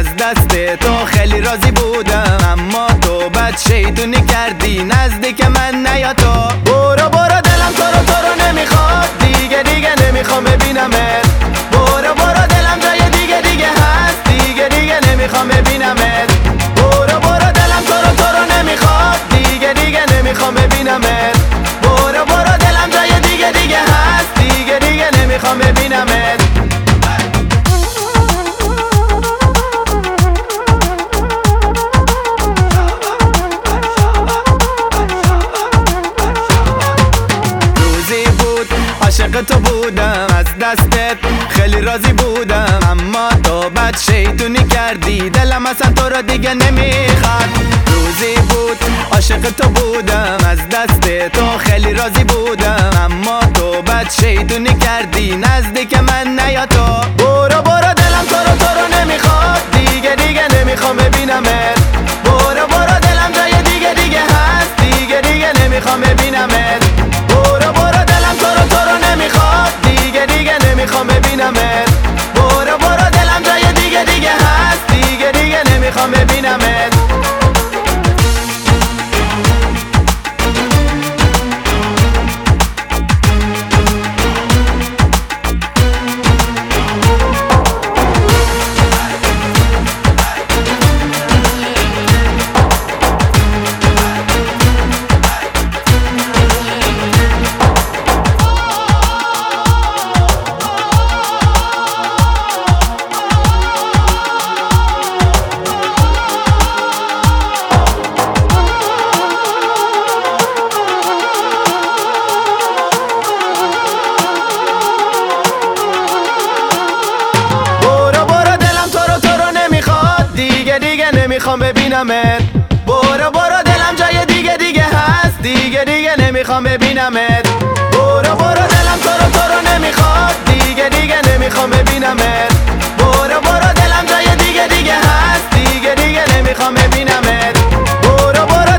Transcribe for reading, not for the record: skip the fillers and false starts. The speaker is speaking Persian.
از دست تو خیلی راضی بودم، اما تو بد شیطونی کردی نزدیک من نیا تو. برو برو دلم تو رو نمیخواد، دیگه نمیخوام ببینمت. برو برو دلم جای دیگه هست، دیگه نمیخوام ببینمت. برو برو دلم تو رو نمیخواد، دیگه نمیخوام ببینمت. برو برو دلم جای دیگه هست، دیگه نمیخوام ببینمت. عاشق تو بودم، از دستت خیلی راضی بودم، اما تو بد شیطونی کردی دلم اصلا تو رو دیگه نمیخواد. روزی بود عاشق تو بودم، از دست تو خیلی راضی بودم، اما تو بد شیطونی کردی نزدیک من نیا تو. برو برو دلم تو رو نمیخواد، دیگه نمیخوام ببینمت. برو برو دلم جای دیگه هست، دیگه نمیخوام ببینمت. برو برو دلم تو رو نمیخواد، دیگه نمیخوام ببینمت. برو برو دلم جای دیگه هست، دیگه نمیخوام ببینمت. نمیخوام ببینمت. برو برو دلم جای دیگه هست، دیگه نمیخوام ببینمت. برو برو دلم تو رو نمیخواد، دیگه نمیخوام ببینمت. برو برو دلم جای دیگه هست، دیگه نمیخوام ببینمت. برو برو